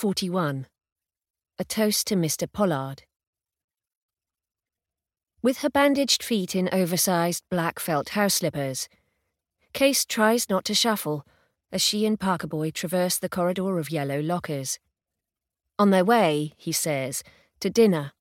41. A toast to Mr. Pollard. With her bandaged feet in oversized black felt house slippers, Case tries not to shuffle as she and Parkerboy traverse the corridor of yellow lockers. On their way, he says, to dinner.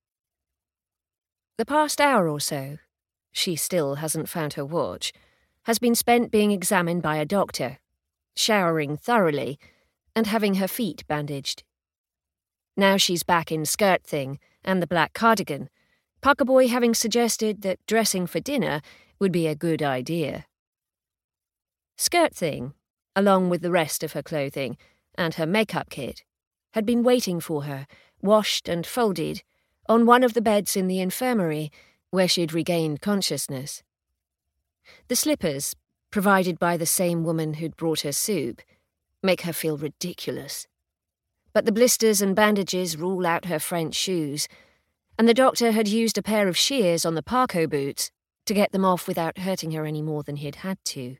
The past hour or so, she still hasn't found her watch, has been spent being examined by a doctor, showering thoroughly, and having her feet bandaged. Now she's back in skirt thing and the black cardigan, Parkerboy having suggested that dressing for dinner would be a good idea. Skirt thing, along with the rest of her clothing and her makeup kit, had been waiting for her, washed and folded, on one of the beds in the infirmary where she'd regained consciousness. The slippers, provided by the same woman who'd brought her soup, make her feel ridiculous. But the blisters and bandages rule out her French shoes, and the doctor had used a pair of shears on the Parco boots to get them off without hurting her any more than he'd had to.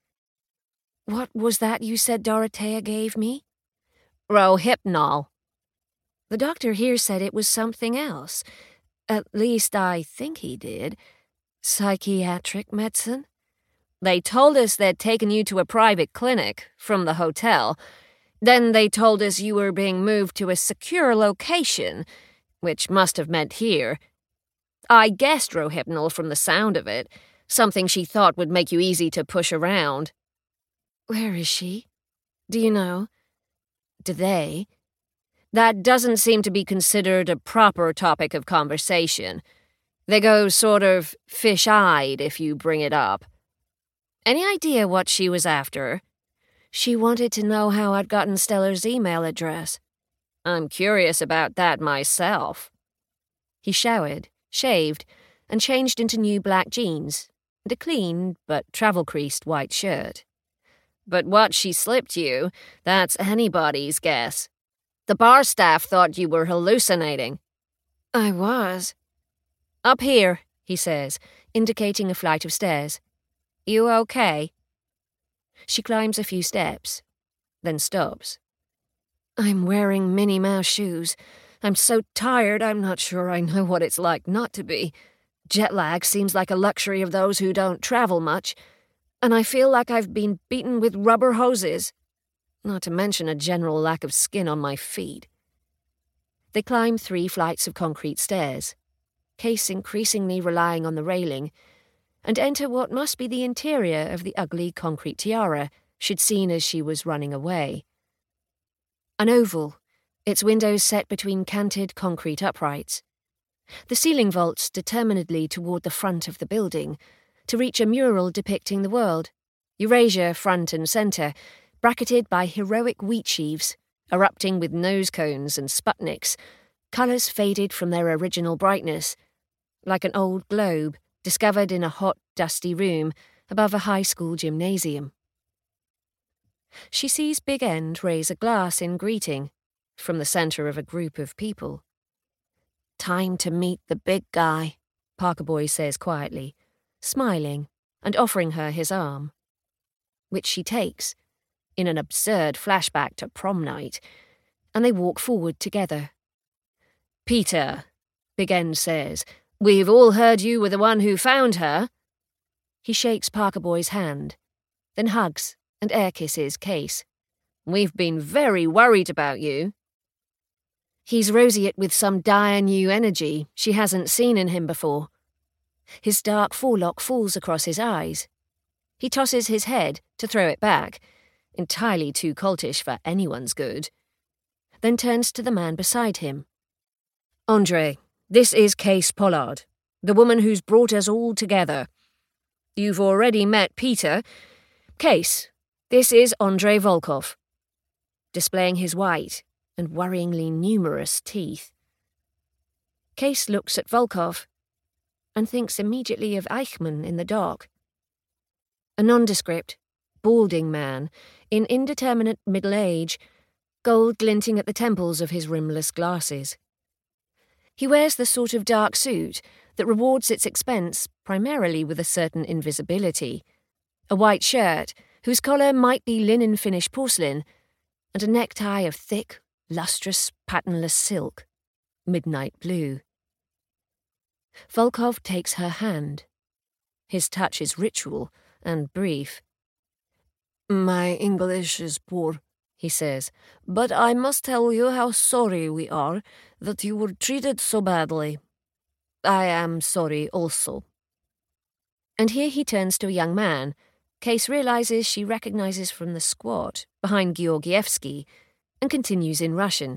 "What was that you said Dorothea gave me?" "Rohypnol." "The doctor here said it was something else. At least I think he did. Psychiatric medicine?" "They told us they'd taken you to a private clinic from the hotel. Then they told us you were being moved to a secure location, which must have meant here. I guessed Rohypnol from the sound of it, something she thought would make you easy to push around." "Where is she? Do you know? Do they?" "That doesn't seem to be considered a proper topic of conversation. They go sort of fish-eyed if you bring it up." "Any idea what she was after?" "She wanted to know how I'd gotten Stellar's email address." "I'm curious about that myself." He showered, shaved, and changed into new black jeans and a clean but travel-creased white shirt. "But what she slipped you, that's anybody's guess. The bar staff thought you were hallucinating." "I was." "Up here," he says, indicating a flight of stairs. "You okay?" She climbs a few steps, then stops. "I'm wearing Minnie Mouse shoes. I'm so tired I'm not sure I know what it's like not to be. Jet lag seems like a luxury of those who don't travel much, and I feel like I've been beaten with rubber hoses, not to mention a general lack of skin on my feet." They climb 3 flights of concrete stairs, Case increasingly relying on the railing, and enter what must be the interior of the ugly concrete tiara she'd seen as she was running away. An oval, its windows set between canted concrete uprights. The ceiling vaults determinedly toward the front of the building, to reach a mural depicting the world, Eurasia front and centre, bracketed by heroic wheat sheaves, erupting with nose cones and Sputniks, colours faded from their original brightness, like an old globe discovered in a hot, dusty room above a high school gymnasium. She sees Big End raise a glass in greeting from the centre of a group of people. "Time to meet the big guy," Parkerboy says quietly, smiling and offering her his arm, which she takes, in an absurd flashback to prom night, and they walk forward together. "Peter," Big End says, "we've all heard you were the one who found her." He shakes Parkerboy's hand, then hugs and air kisses Case. "We've been very worried about you." He's roseate with some dire new energy she hasn't seen in him before. His dark forelock falls across his eyes. He tosses his head to throw it back, entirely too coltish for anyone's good, then turns to the man beside him. "Andre, this is Case Pollard, the woman who's brought us all together. You've already met Peter. Case, this is Andrei Volkov," displaying his white and worryingly numerous teeth. Case looks at Volkov and thinks immediately of Eichmann in the dock. A nondescript, balding man in indeterminate middle age, gold glinting at the temples of his rimless glasses. He wears the sort of dark suit that rewards its expense primarily with a certain invisibility, a white shirt whose collar might be linen-finished porcelain, and a necktie of thick, lustrous, patternless silk, midnight blue. Volkov takes her hand. His touch is ritual and brief. "My English is poor," he says, "but I must tell you how sorry we are that you were treated so badly. I am sorry also." And here he turns to a young man. Case realizes she recognizes from the squat behind Georgievsky and continues in Russian.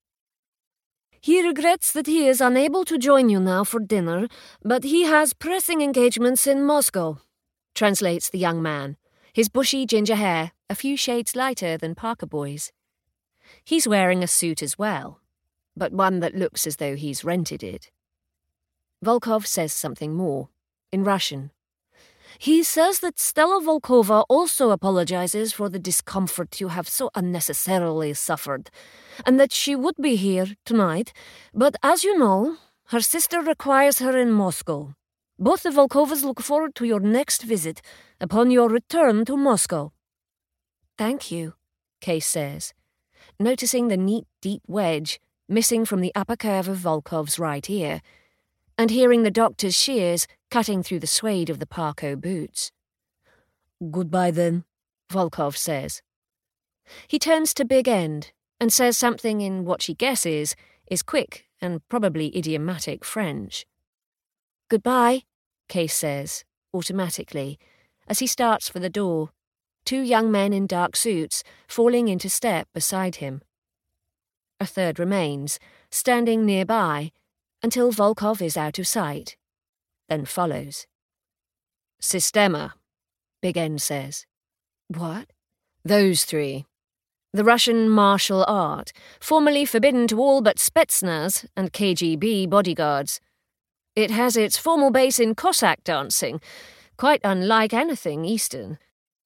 "He regrets that he is unable to join you now for dinner, but he has pressing engagements in Moscow," translates the young man, his bushy ginger hair a few shades lighter than Parker Boy's. He's wearing a suit as well, but one that looks as though he's rented it. Volkov says something more, in Russian. "He says that Stella Volkova also apologizes for the discomfort you have so unnecessarily suffered, and that she would be here tonight, but as you know, her sister requires her in Moscow. Both the Volkovas look forward to your next visit upon your return to Moscow." "Thank you," Case says, noticing the neat, deep wedge missing from the upper curve of Volkov's right ear, and hearing the doctor's shears cutting through the suede of the Parko boots. "Goodbye then," Volkov says. He turns to Big End and says something in what she guesses is quick and probably idiomatic French. "Goodbye," Case says, automatically, as he starts for the door, two young men in dark suits falling into step beside him. A third remains, standing nearby, until Volkov is out of sight, then follows. "Sistema," Big End says. "What?" "Those three. The Russian martial art, formerly forbidden to all but Spetsnaz and KGB bodyguards. It has its formal base in Cossack dancing, quite unlike anything Eastern."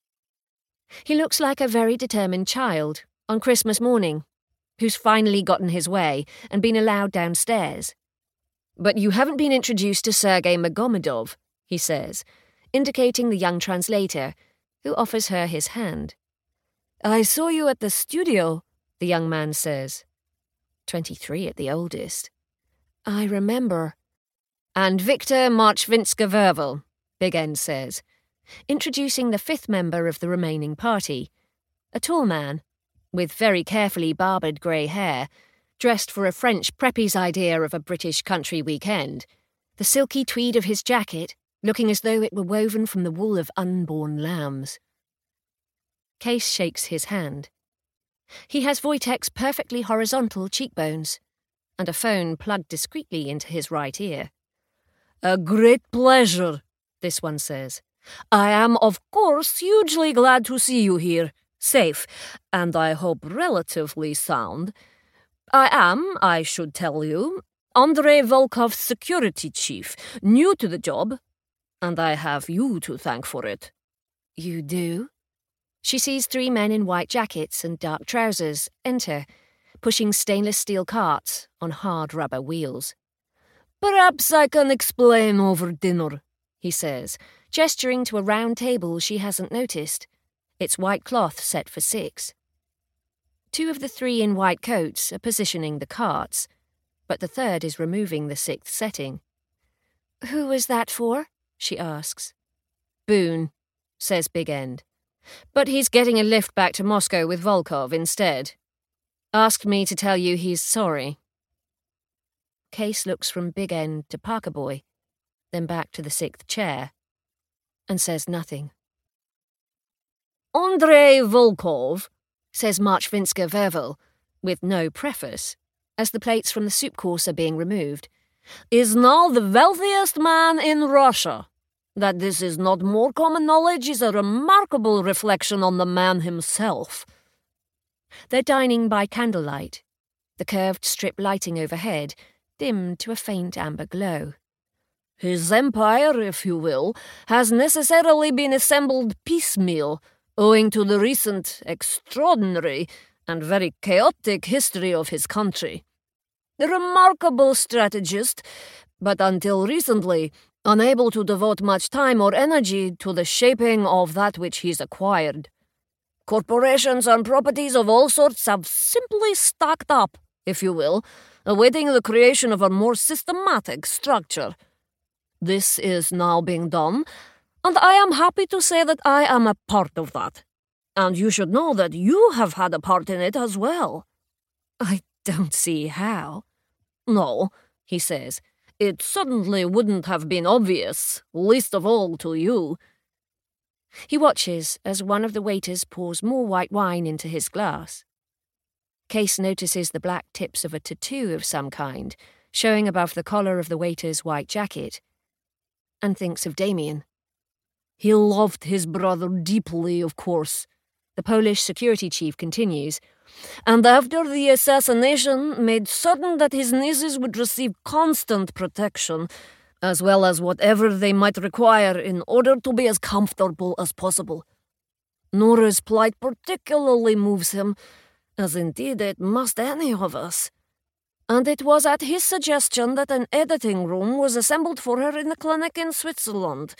He looks like a very determined child on Christmas morning, who's finally gotten his way and been allowed downstairs. "But you haven't been introduced to Sergei Magomedov," he says, indicating the young translator, who offers her his hand. "I saw you at the studio," the young man says. 23 at the oldest. "I remember." "And Viktor Marchvinska-Vervel," Big End says, introducing the fifth member of the remaining party, a tall man, with very carefully barbered grey hair, dressed for a French preppy's idea of a British country weekend, the silky tweed of his jacket looking as though it were woven from the wool of unborn lambs. Case shakes his hand. He has Wojtek's perfectly horizontal cheekbones, and a phone plugged discreetly into his right ear. "A great pleasure," this one says. "I am, of course, hugely glad to see you here, safe, and I hope relatively sound. I am, I should tell you, Andrei Volkov's security chief, new to the job, and I have you to thank for it." "You do?" She sees three men in white jackets and dark trousers enter, pushing stainless steel carts on hard rubber wheels. "Perhaps I can explain over dinner," he says, gesturing to a round table she hasn't noticed. It's white cloth set for 6. Two of the three in white coats are positioning the carts, but the third is removing the 6th setting. "Who was that for?" she asks. "Boone," says Big End. "But he's getting a lift back to Moscow with Volkov instead. Asked me to tell you he's sorry." Case looks from Big End to Parker Boy, then back to the 6th chair, and says nothing. "Andrei Volkov," says Marchvinska-Vervel, with no preface, as the plates from the soup course are being removed, "is now the wealthiest man in Russia. That this is not more common knowledge is a remarkable reflection on the man himself." They're dining by candlelight, the curved strip lighting overhead dimmed to a faint amber glow. "His empire, if you will, has necessarily been assembled piecemeal, owing to the recent, extraordinary, and very chaotic history of his country. A remarkable strategist, but until recently, unable to devote much time or energy to the shaping of that which he's acquired. Corporations and properties of all sorts have simply stacked up, if you will, awaiting the creation of a more systematic structure. This is now being done, and I am happy to say that I am a part of that. And you should know that you have had a part in it as well. I don't see how. No, he says. It certainly wouldn't have been obvious, least of all to you. He watches as one of the waiters pours more white wine into his glass. Case notices the black tips of a tattoo of some kind, showing above the collar of the waiter's white jacket, and thinks of Damien. He loved his brother deeply, of course, the Polish security chief continues, and after the assassination made certain that his nieces would receive constant protection, as well as whatever they might require in order to be as comfortable as possible. Nora's plight particularly moves him, as indeed it must any of us. And it was at his suggestion that an editing room was assembled for her in the clinic in Switzerland.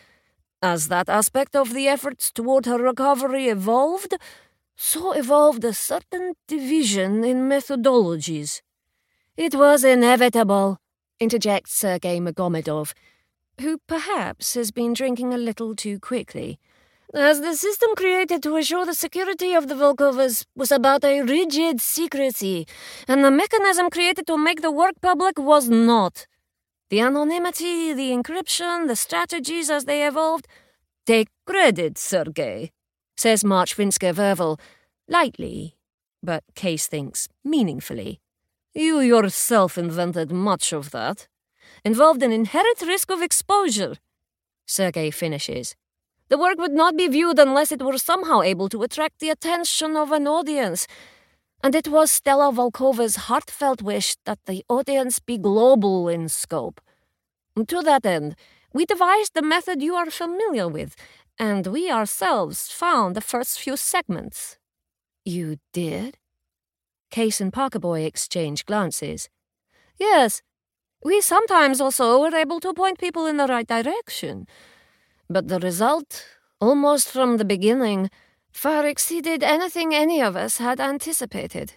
As that aspect of the efforts toward her recovery evolved, so evolved a certain division in methodologies. It was inevitable, interjects Sergei Magomedov, who perhaps has been drinking a little too quickly. As the system created to assure the security of the Volkovas was about a rigid secrecy, and the mechanism created to make the work public was not. The anonymity, the encryption, the strategies as they evolved. Take credit, Sergei, says Marchvinska-Vervel, lightly, but Case thinks meaningfully. You yourself invented much of that. Involved an inherent risk of exposure. Sergei finishes. The work would not be viewed unless it were somehow able to attract the attention of an audience. And it was Stella Volkova's heartfelt wish that the audience be global in scope. To that end, we devised the method you are familiar with, and we ourselves found the first few segments. You did? Case and Parkerboy exchange glances. Yes, we sometimes also were able to point people in the right direction. But the result, almost from the beginning, far exceeded anything any of us had anticipated.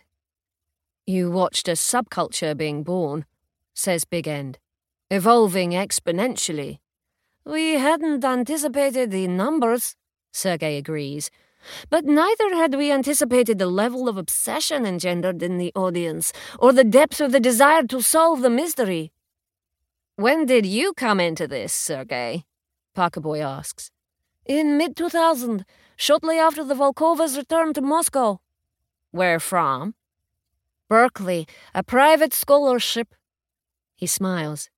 You watched a subculture being born, says Big End, evolving exponentially. We hadn't anticipated the numbers, Sergei agrees, but neither had we anticipated the level of obsession engendered in the audience, or the depth of the desire to solve the mystery. When did you come into this, Sergei? Parkerboy asks. In mid-2000, shortly after the Volkovas returned to Moscow. Where from? Berkeley, a private scholarship. He smiles.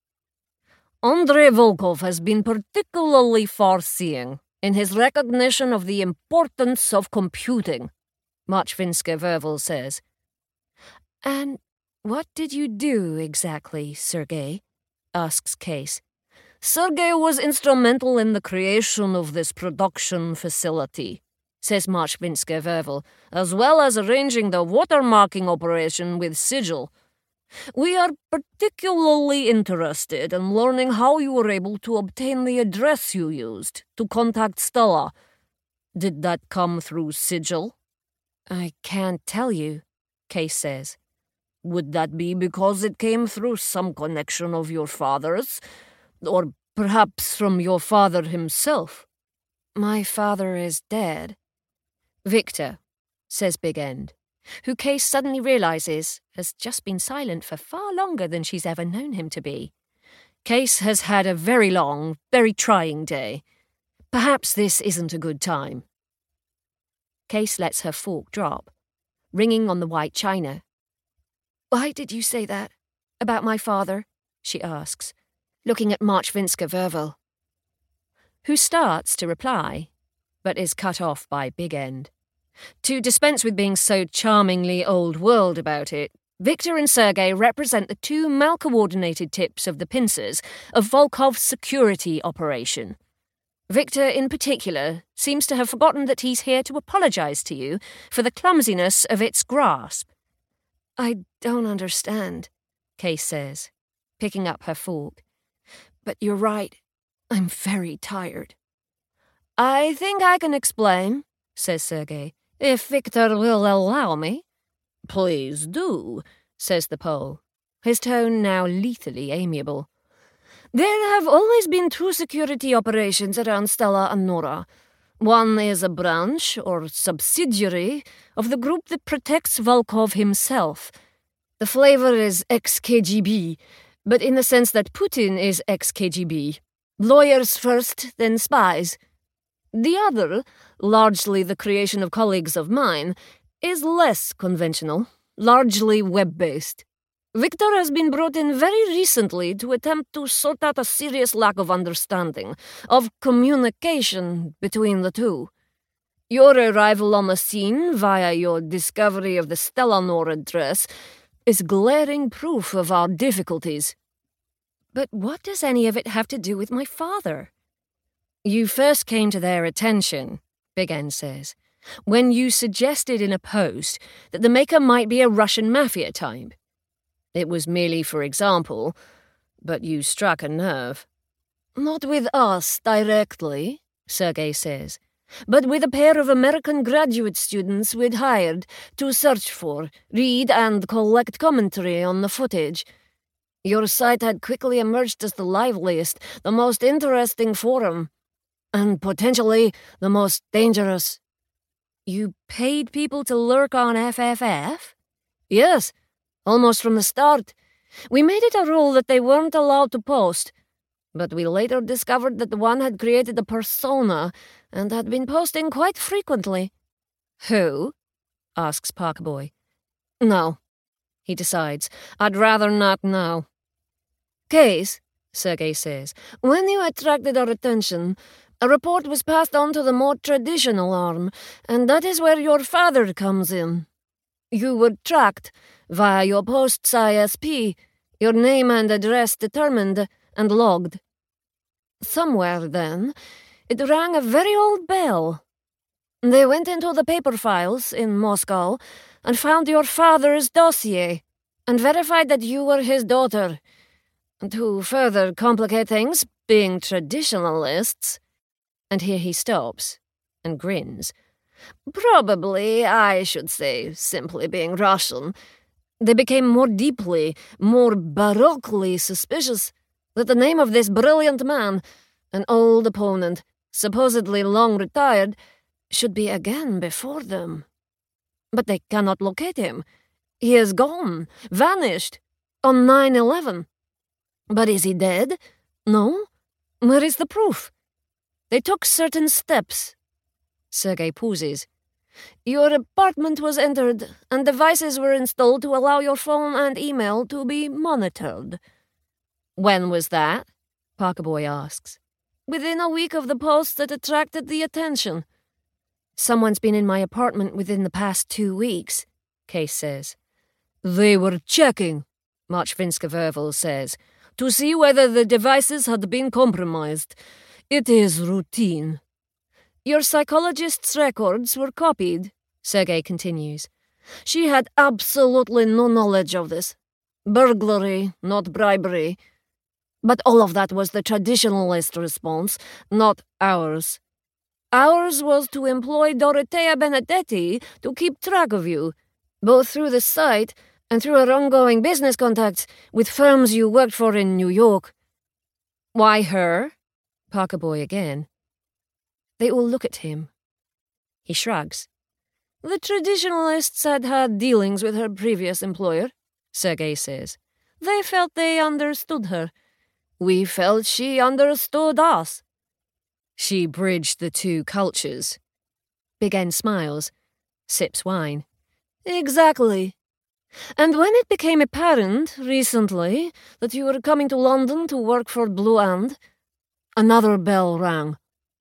Andrei Volkov has been particularly far-seeing in his recognition of the importance of computing, Marchvinska-Vervel says. And what did you do exactly, Sergei? Asks Case. Sergei was instrumental in the creation of this production facility, says Marchvinska-Vervel, as well as arranging the watermarking operation with Sigil. We are particularly interested in learning how you were able to obtain the address you used to contact Stella. Did that come through Sigil? I can't tell you, Case says. Would that be because it came through some connection of your father's? Or perhaps from your father himself? My father is dead. Victor, says Big End, who Case suddenly realizes has just been silent for far longer than she's ever known him to be. Case has had a very long, very trying day. Perhaps this isn't a good time. Case lets her fork drop, ringing on the white china. Why did you say that? About my father? She asks, looking at Marchvinska-Vervel, who starts to reply, but is cut off by Big End. To dispense with being so charmingly old-world about it, Victor and Sergei represent the two mal-coordinated tips of the pincers of Volkov's security operation. Victor, in particular, seems to have forgotten that he's here to apologize to you for the clumsiness of its grasp. I don't understand, Case says, picking up her fork. But you're right. I'm very tired. I think I can explain, says Sergei. "If Victor will allow me." "Please do," says the Pole, his tone now lethally amiable. "There have always been two security operations around Stella and Nora. One is a branch, or subsidiary, of the group that protects Volkov himself. The flavor is ex-KGB, but in the sense that Putin is ex-KGB. Lawyers first, then spies. The other, largely the creation of colleagues of mine, is less conventional, largely web-based. Victor has been brought in very recently to attempt to sort out a serious lack of understanding, of communication between the two. Your arrival on the scene via your discovery of the Stellanor address is glaring proof of our difficulties." "But what does any of it have to do with my father?" "You first came to their attention," Big N says, "when you suggested in a post that the maker might be a Russian mafia type. It was merely for example, but you struck a nerve." "Not with us directly," Sergei says, "but with a pair of American graduate students we'd hired to search for, read, and collect commentary on the footage. Your site had quickly emerged as the liveliest, the most interesting forum, and potentially the most dangerous." "You paid people to lurk on FFF?" "Yes. Almost from the start. We made it a rule that they weren't allowed to post, but we later discovered that the one had created a persona and had been posting quite frequently." "Who?" asks Parkerboy. "No," he decides. "I'd rather not know." "Case," Sergei says, "when you attracted our attention, a report was passed on to the more traditional arm, and that is where your father comes in. You were tracked via your post's ISP, your name and address determined and logged. Somewhere, then, it rang a very old bell. They went into the paper files in Moscow and found your father's dossier and verified that you were his daughter. To further complicate things, being traditionalists—" And here he stops and grins. "Probably, I should say, simply being Russian. They became more deeply, more baroquely suspicious that the name of this brilliant man, an old opponent, supposedly long retired, should be again before them. But they cannot locate him. He is gone, vanished, on 9/11. But is he dead? No? Where is the proof? They took certain steps." Sergei pauses. "Your apartment was entered, and devices were installed to allow your phone and email to be monitored." "When was that?" Parkerboy asks. "Within a week of the post that attracted the attention." "Someone's been in my apartment within the past 2 weeks," Case says. "They were checking," Mochvinska Verval says, "to see whether the devices had been compromised. It is routine." "Your psychologist's records were copied," Sergei continues. "She had absolutely no knowledge of this. Burglary, not bribery. But all of that was the traditionalist response, not ours. Ours was to employ Dorothea Benedetti to keep track of you, both through the site and through her ongoing business contacts with firms you worked for in New York." "Why her?" Parkerboy again. They all look at him. He shrugs. "The traditionalists had had dealings with her previous employer," Sergei says. "They felt they understood her. We felt she understood us." "She bridged the two cultures." Big N smiles, sips wine. "Exactly. And when it became apparent, recently, that you were coming to London to work for Blue Ant, another bell rang.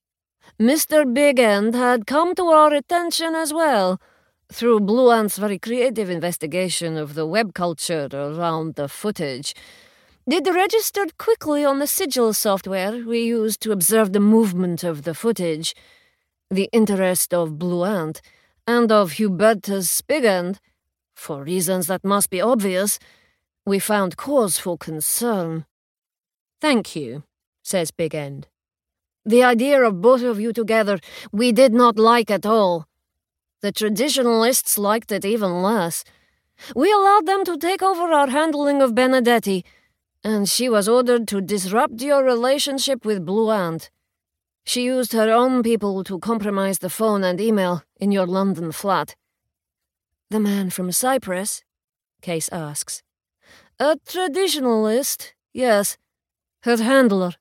Mr. Big End had come to our attention as well, through Blue Ant's very creative investigation of the web culture around the footage. It registered quickly on the sigil software we used to observe the movement of the footage, the interest of Blue Ant, and of Hubertus Big End. For reasons that must be obvious, we found cause for concern." "Thank you," says Big End. The idea of both of you together we did not like at all. The traditionalists liked it even less. We allowed them to take over our handling of Benedetti, and she was ordered to disrupt your relationship with Blue Ant. She used her own people to compromise the phone and email in your London flat. The man from Cyprus? Case asks. A traditionalist, yes. Her handler.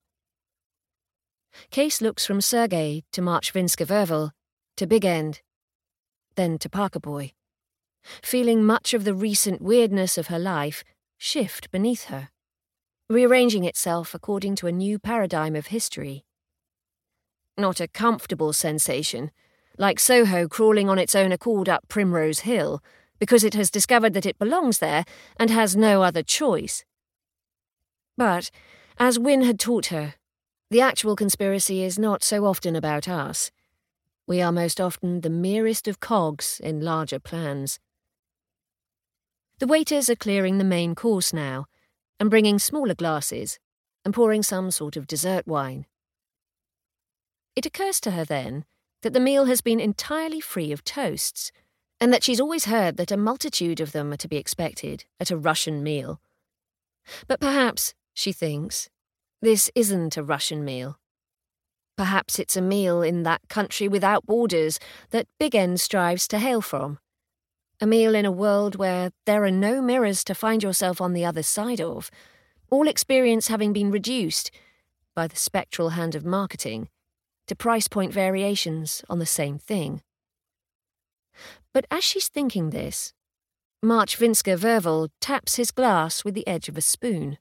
Case looks from Sergei to Marchvinska Verval, to Big End, then to Parker Boy, feeling much of the recent weirdness of her life shift beneath her, rearranging itself according to a new paradigm of history. Not a comfortable sensation, like Soho crawling on its own accord up Primrose Hill, because it has discovered that it belongs there and has no other choice. But, as Wynne had taught her, the actual conspiracy is not so often about us. We are most often the merest of cogs in larger plans. The waiters are clearing the main course now, and bringing smaller glasses, and pouring some sort of dessert wine. It occurs to her then that the meal has been entirely free of toasts, and that she's always heard that a multitude of them are to be expected at a Russian meal. But perhaps, she thinks, this isn't a Russian meal. Perhaps it's a meal in that country without borders that Big End strives to hail from. A meal in a world where there are no mirrors to find yourself on the other side of, all experience having been reduced, by the spectral hand of marketing, to price point variations on the same thing. But as she's thinking this, Marchvinska Verval taps his glass with the edge of a spoon.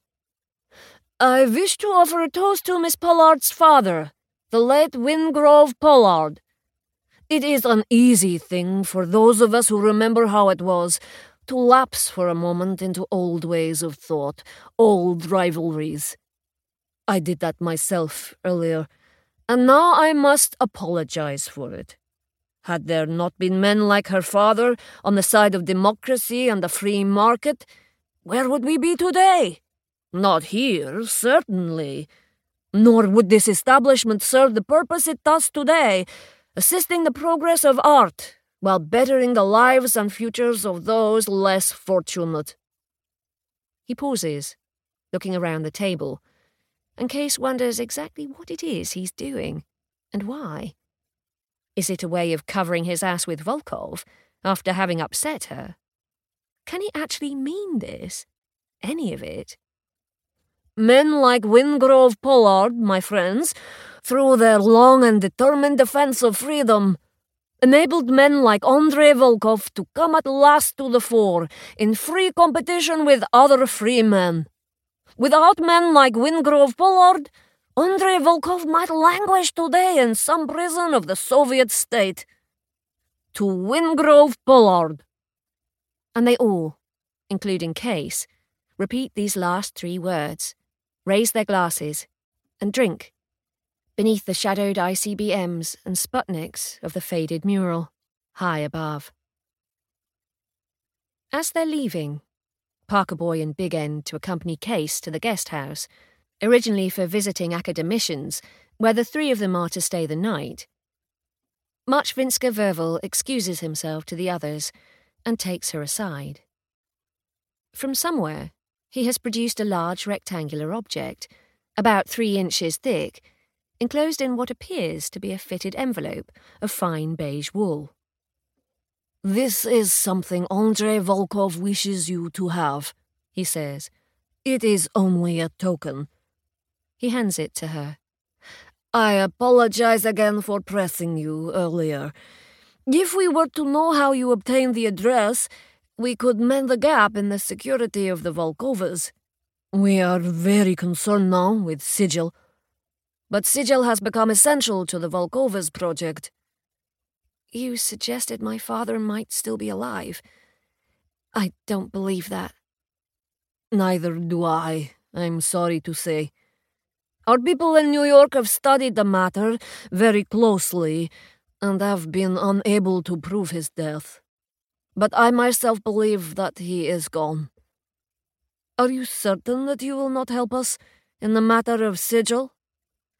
I wish to offer a toast to Miss Pollard's father, the late Wingrove Pollard. It is an easy thing for those of us who remember how it was to lapse for a moment into old ways of thought, old rivalries. I did that myself earlier, and now I must apologize for it. Had there not been men like her father on the side of democracy and the free market, where would we be today? Not here, certainly. Nor would this establishment serve the purpose it does today, assisting the progress of art while bettering the lives and futures of those less fortunate. He pauses, looking around the table, and Case wonders exactly what it is he's doing, and why. Is it a way of covering his ass with Volkov after having upset her? Can he actually mean this? Any of it? Men like Wingrove Pollard, my friends, through their long and determined defense of freedom, enabled men like Andrei Volkov to come at last to the fore in free competition with other free men. Without men like Wingrove Pollard, Andrei Volkov might languish today in some prison of the Soviet state. To Wingrove Pollard. And they all, including Case, repeat these last three words, raise their glasses, and drink, beneath the shadowed ICBMs and Sputniks of the faded mural, high above. As they're leaving, Parker Boy and Big End to accompany Case to the guest house, originally for visiting academicians, where the three of them are to stay the night, Marchvinska Verval excuses himself to the others and takes her aside. From somewhere, he has produced a large rectangular object, about 3 inches thick, enclosed in what appears to be a fitted envelope of fine beige wool. This is something Andrei Volkov wishes you to have, he says. It is only a token. He hands it to her. I apologize again for pressing you earlier. If we were to know how you obtained the address, we could mend the gap in the security of the Volkovas. We are very concerned now with Sigil. But Sigil has become essential to the Volkovas project. You suggested my father might still be alive. I don't believe that. Neither do I, I'm sorry to say. Our people in New York have studied the matter very closely and have been unable to prove his death. But I myself believe that he is gone. Are you certain that you will not help us in the matter of Sigil?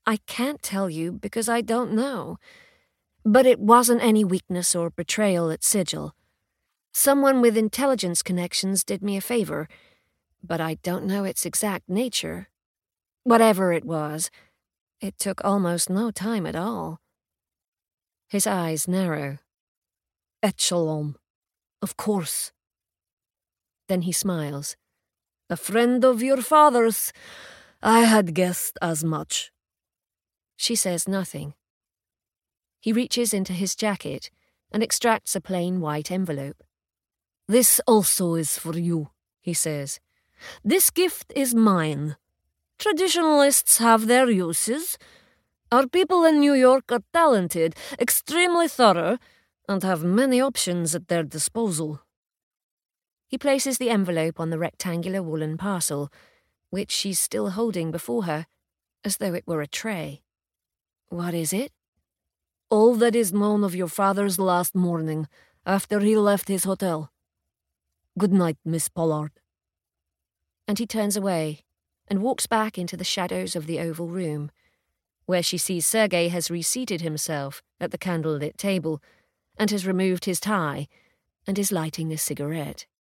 I can't tell you because I don't know. But it wasn't any weakness or betrayal at Sigil. Someone with intelligence connections did me a favor, but I don't know its exact nature. Whatever it was, it took almost no time at all. His eyes narrow. Echelon. Of course. Then he smiles. A friend of your father's. I had guessed as much. She says nothing. He reaches into his jacket and extracts a plain white envelope. This also is for you, he says. This gift is mine. Traditionalists have their uses. Our people in New York are talented, extremely thorough, and have many options at their disposal. He places the envelope on the rectangular woolen parcel, which she's still holding before her, as though it were a tray. What is it? All that is known of your father's last morning, after he left his hotel. Good night, Miss Pollard. And he turns away and walks back into the shadows of the oval room, where she sees Sergei has reseated himself at the candlelit table and has removed his tie and is lighting a cigarette.